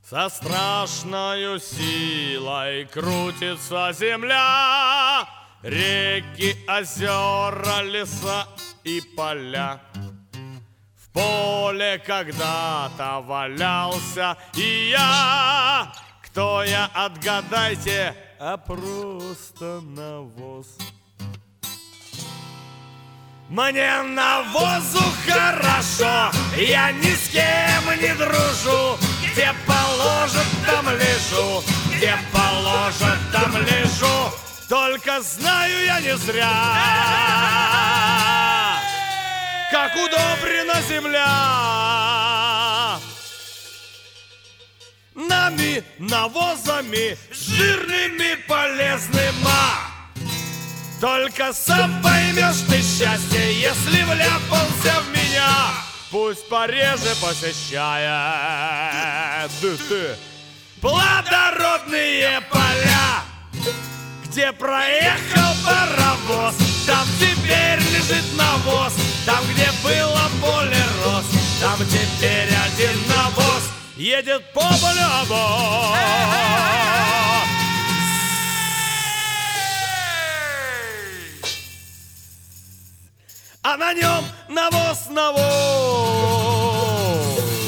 Со страшною силой крутится земля, реки, озера, леса и поля. В поле когда-то валялся и я. Кто я, отгадайте, а просто навоз. Мне навозу хорошо, я ни с кем не дружу. Где положат, там лежу, где положат, там лежу. Только знаю я не зря, как удобрена земля. Нами, навозами, жирными, полезными. Только сам поймешь ты счастье, если вляпался в меня. Пусть пореже посещает плодородные поля, где проехал паровоз, там теперь лежит навоз. Там, где было поле роз, там теперь один навоз. Едет по полю. А на нем навоз, навоз.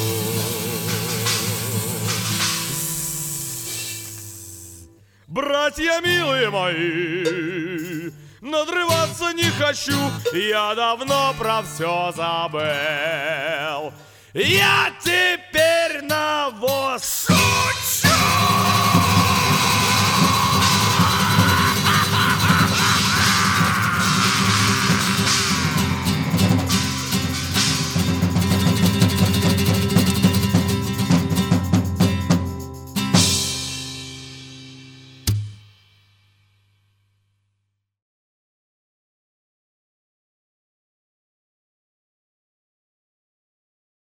Братья милые мои, надрываться не хочу, я давно про все забыл. Я